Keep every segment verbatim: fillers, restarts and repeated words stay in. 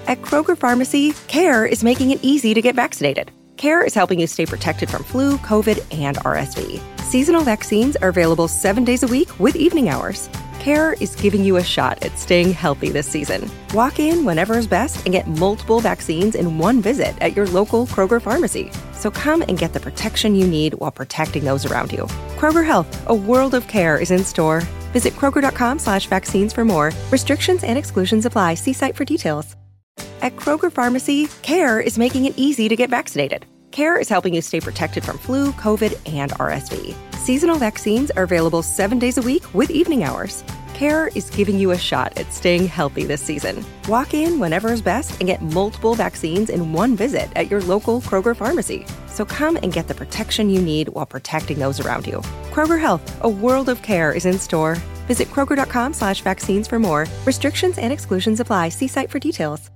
At Kroger Pharmacy, CARE is making it easy to get vaccinated. CARE is helping you stay protected from flu, COVID, and R S V. Seasonal vaccines are available seven days a week with evening hours. CARE is giving you a shot at staying healthy this season. Walk in whenever is best and get multiple vaccines in one visit at your local Kroger Pharmacy. So come and get the protection you need while protecting those around you. Kroger Health, a world of care is in store. Visit Kroger.com slash vaccines for more. Restrictions and exclusions apply. See site for details. At Kroger Pharmacy, CARE is making it easy to get vaccinated. CARE is helping you stay protected from flu, COVID, and R S V. Seasonal vaccines are available seven days a week with evening hours. CARE is giving you a shot at staying healthy this season. Walk in whenever is best and get multiple vaccines in one visit at your local Kroger Pharmacy. So come and get the protection you need while protecting those around you. Kroger Health, a world of care is in store. Visit Kroger.com slash vaccines for more. Restrictions and exclusions apply. See site for details.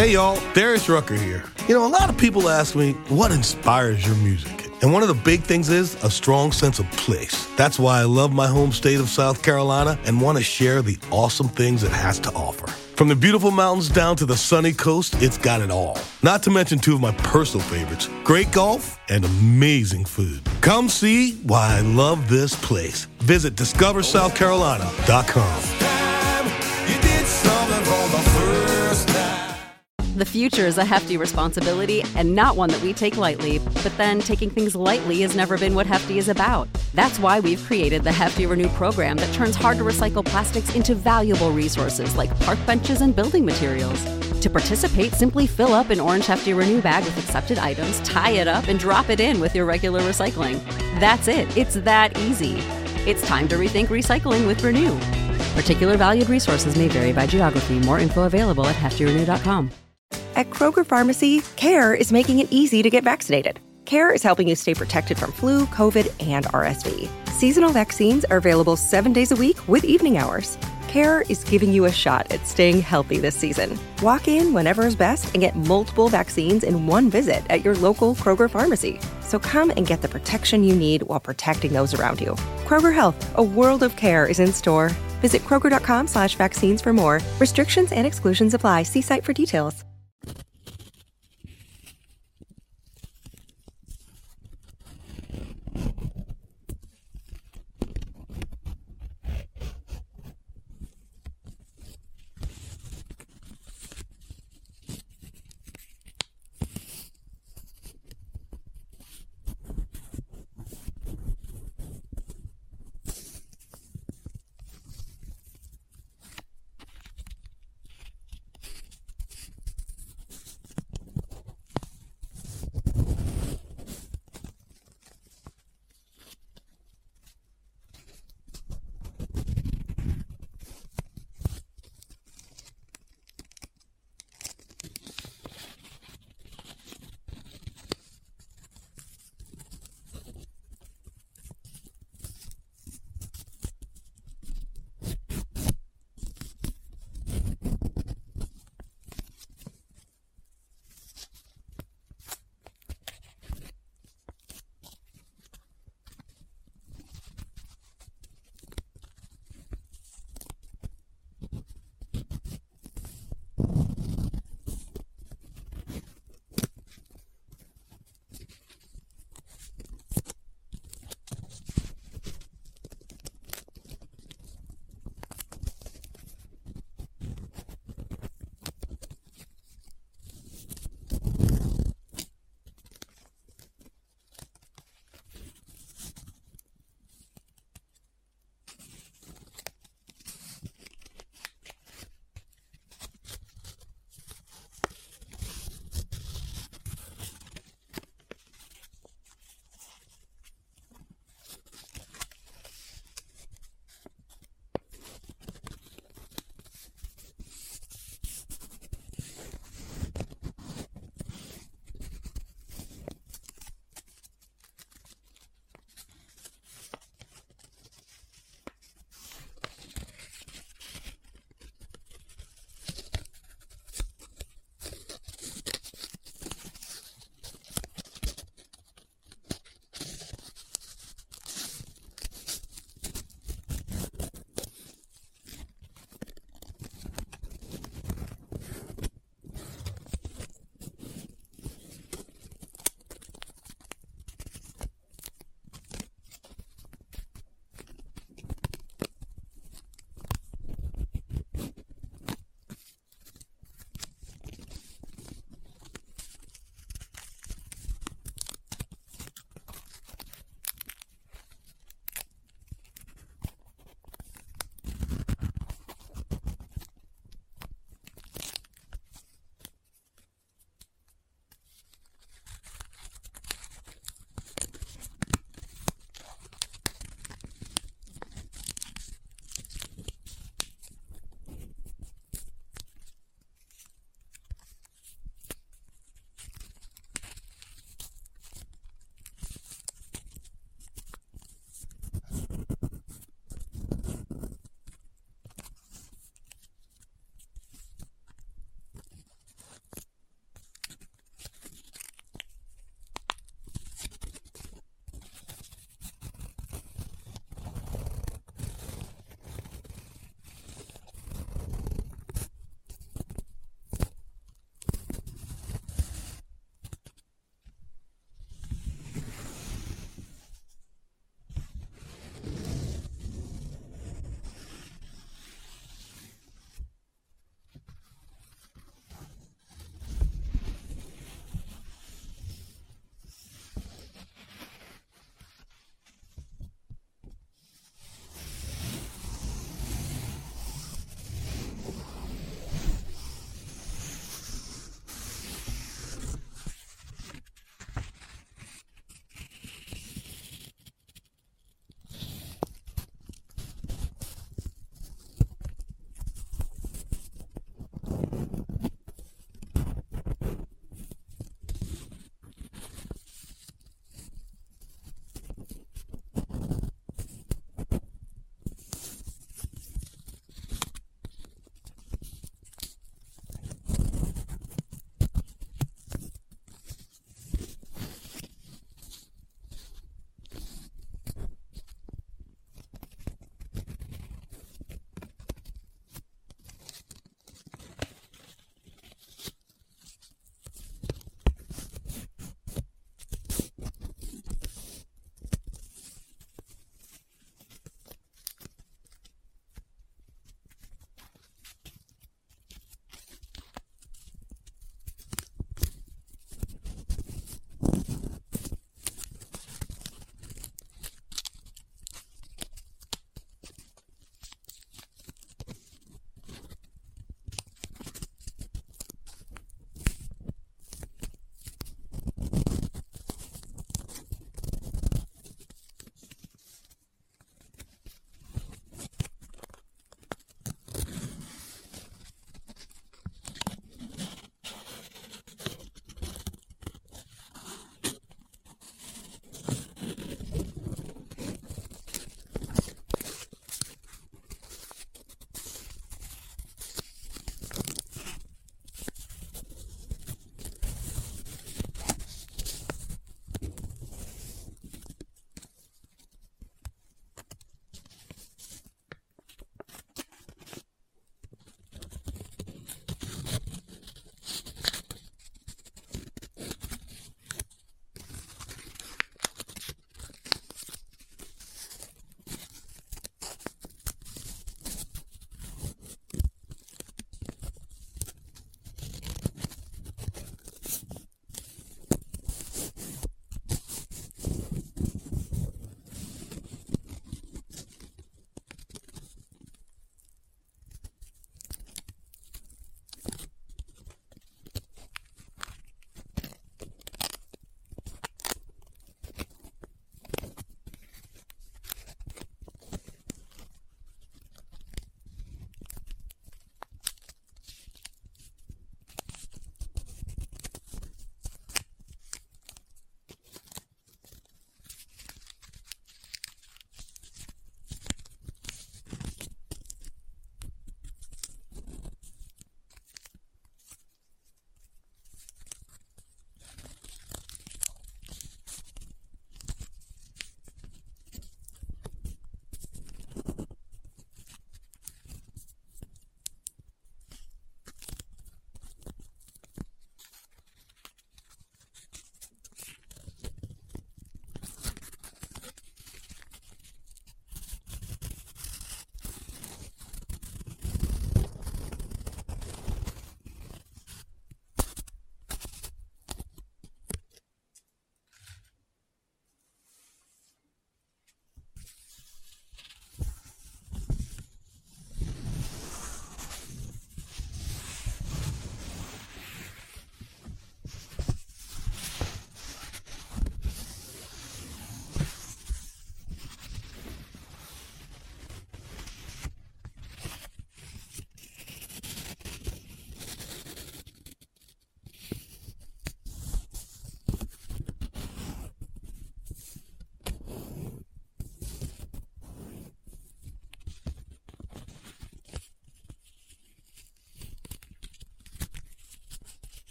Hey y'all, Darius Rucker here. You know, a lot of people ask me, what inspires your music? And one of the big things is a strong sense of place. That's why I love my home state of South Carolina and want to share the awesome things it has to offer. From the beautiful mountains down to the sunny coast, it's got it all. Not to mention two of my personal favorites, great golf and amazing food. Come see why I love this place. Visit discover south carolina dot com. The future is a hefty responsibility and not one that we take lightly, but then taking things lightly has never been what Hefty is about. That's why we've created the Hefty Renew program that turns hard-to-recycle plastics into valuable resources like park benches and building materials. To participate, simply fill up an orange Hefty Renew bag with accepted items, tie it up, and drop it in with your regular recycling. That's it. It's that easy. It's time to rethink recycling with Renew. Particular valued resources may vary by geography. More info available at hefty renew dot com. At Kroger Pharmacy, CARE is making it easy to get vaccinated. CARE is helping you stay protected from flu, COVID, and R S V. Seasonal vaccines are available seven days a week with evening hours. CARE is giving you a shot at staying healthy this season. Walk in whenever is best and get multiple vaccines in one visit at your local Kroger Pharmacy. So come and get the protection you need while protecting those around you. Kroger Health, a world of care is in store. Visit kroger.com slash vaccines for more. Restrictions and exclusions apply. See site for details.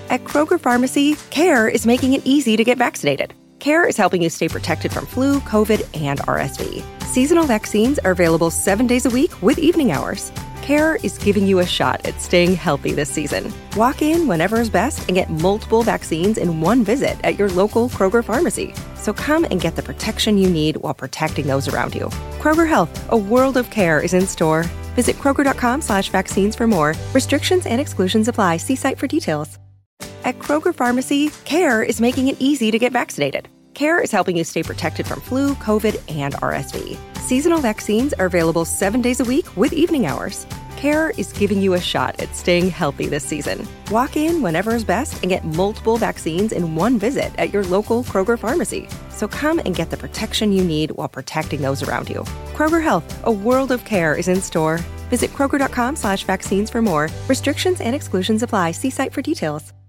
At Kroger Pharmacy, CARE is making it easy to get vaccinated. CARE is helping you stay protected from flu, COVID, and R S V. Seasonal vaccines are available seven days a week with evening hours. CARE is giving you a shot at staying healthy this season. Walk in whenever is best and get multiple vaccines in one visit at your local Kroger Pharmacy. So come and get the protection you need while protecting those around you. Kroger Health, a world of care is in store. Visit Kroger.com slash vaccines for more. Restrictions and exclusions apply. See site for details. At Kroger Pharmacy, CARE is making it easy to get vaccinated. CARE is helping you stay protected from flu, COVID, and R S V. Seasonal vaccines are available seven days a week with evening hours. CARE is giving you a shot at staying healthy this season. Walk in whenever is best and get multiple vaccines in one visit at your local Kroger Pharmacy. So come and get the protection you need while protecting those around you. Kroger Health, a world of care is in store. Visit Kroger.com slash vaccines for more. Restrictions and exclusions apply. See site for details.